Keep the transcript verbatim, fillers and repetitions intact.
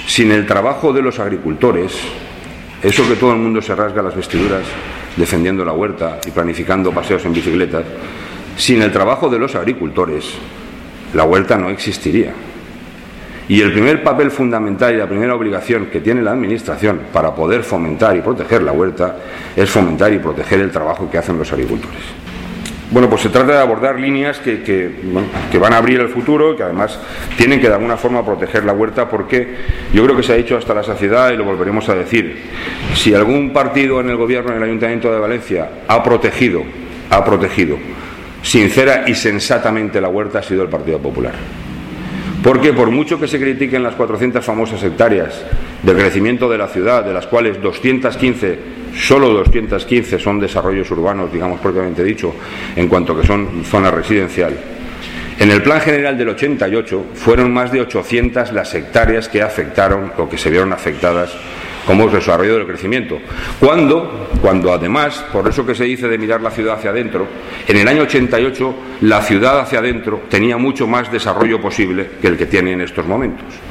sin el trabajo de los agricultores, eso que todo el mundo se rasga las vestiduras defendiendo la huerta y planificando paseos en bicicletas, sin el trabajo de los agricultores, la huerta no existiría. Y el primer papel fundamental y la primera obligación que tiene la Administración para poder fomentar y proteger la huerta es fomentar y proteger el trabajo que hacen los agricultores. Bueno, pues se trata de abordar líneas que, que, bueno, que van a abrir el futuro y que además tienen que de alguna forma proteger la huerta, porque yo creo que se ha dicho hasta la saciedad y lo volveremos a decir. Si algún partido en el gobierno, en el Ayuntamiento de Valencia, ha protegido, ha protegido sincera y sensatamente la huerta, ha sido el Partido Popular. Porque por mucho que se critiquen las cuatrocientas famosas hectáreas del crecimiento de la ciudad, de las cuales doscientas quince, solo doscientas quince son desarrollos urbanos, digamos propiamente dicho, en cuanto que son zona residencial, en el Plan General del ochenta y ocho fueron más de ochocientas las hectáreas que afectaron o que se vieron afectadas como desarrollo del crecimiento. Cuando, cuando además, por eso que se dice de mirar la ciudad hacia adentro, en el año ochenta y ocho la ciudad hacia adentro tenía mucho más desarrollo posible que el que tiene en estos momentos.